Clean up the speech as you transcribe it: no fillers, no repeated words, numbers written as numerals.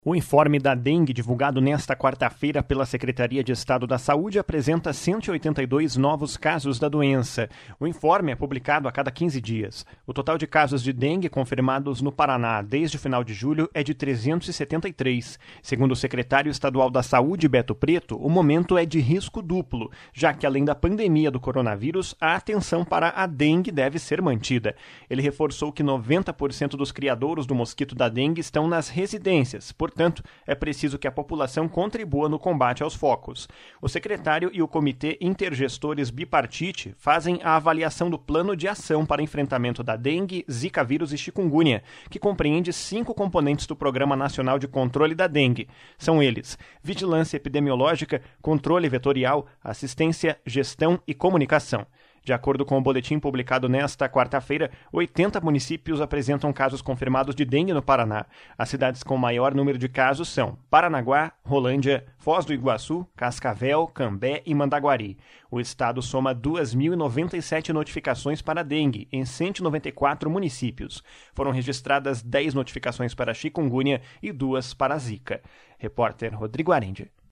O informe da dengue, divulgado nesta quarta-feira pela Secretaria de Estado da Saúde, apresenta 182 novos casos da doença. O informe é publicado a cada 15 dias. O total de casos de dengue confirmados no Paraná desde o final de julho é de 373. Segundo o secretário estadual da Saúde, Beto Preto, o momento é de risco duplo, já que além da pandemia do coronavírus, a atenção para a dengue deve ser mantida. Ele reforçou que 90% dos criadouros do mosquito da dengue estão nas residências. Portanto, é preciso que a população contribua no combate aos focos. O secretário e o Comitê Intergestores Bipartite fazem a avaliação do plano de ação para enfrentamento da dengue, zika vírus e chikungunya, que compreende 5 componentes do Programa Nacional de Controle da Dengue. São eles: vigilância epidemiológica, controle vetorial, assistência, gestão e comunicação. De acordo com o boletim publicado nesta quarta-feira, 80 municípios apresentam casos confirmados de dengue no Paraná. As cidades com maior número de casos são Paranaguá, Rolândia, Foz do Iguaçu, Cascavel, Cambé e Mandaguari. O estado soma 2.097 notificações para dengue em 194 municípios. Foram registradas 10 notificações para chikungunya e 2 para zika. Repórter Rodrigo Arendi.